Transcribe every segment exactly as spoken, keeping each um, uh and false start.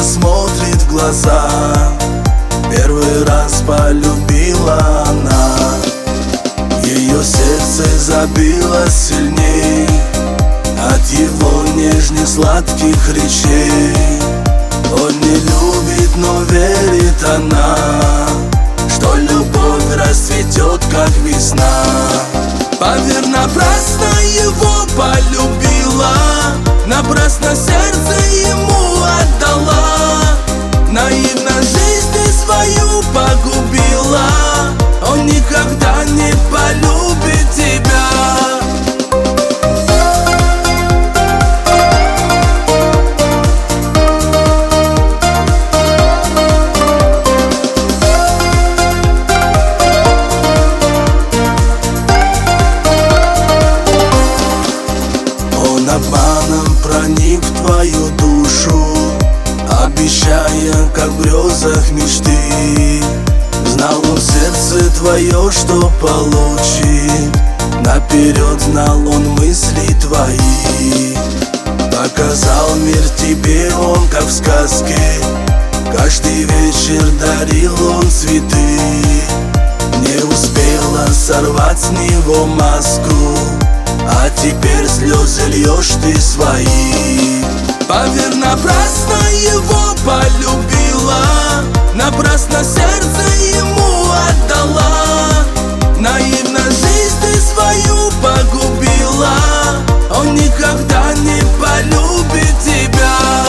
смотрит в глаза. Первый раз полюбила она. Ее сердце забилось сильней от его нежных сладких речей. Он не любит, но верит она, что любовь расцветет, как весна. Поверь, напрасно его полюбила, напрасно сердце ему отдала. Наивно жизнь ты свою погубила, он никогда не полюбит тебя. Он обманом проник в твою душу, обещая, как в грезах мечты. Знал он в сердце твое, что получит, наперед знал он мысли твои. Показал мир тебе он, как в сказке, каждый вечер дарил он цветы. Не успела сорвать с него маску, а теперь слезы льешь ты свои. Поверь, напрасно его полюбила, напрасно сердце ему отдала. Наивно жизнь ты свою погубила, он никогда не полюбит тебя.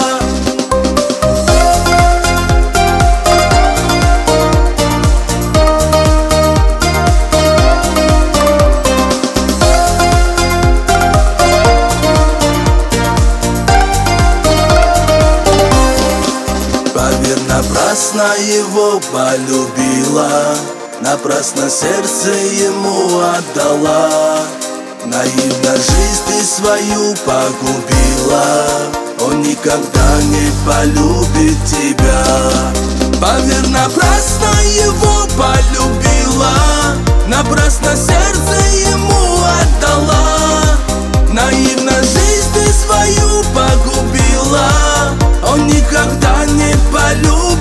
Поверь, напрасно его полюбила, напрасно сердце ему отдала. Наивно жизнь ты свою погубила, он никогда не полюбит тебя. Поверь, напрасно его полюбила, напрасно сердце ему отдала. Наивно жизнь ты свою погубила, он никогда не полюбит.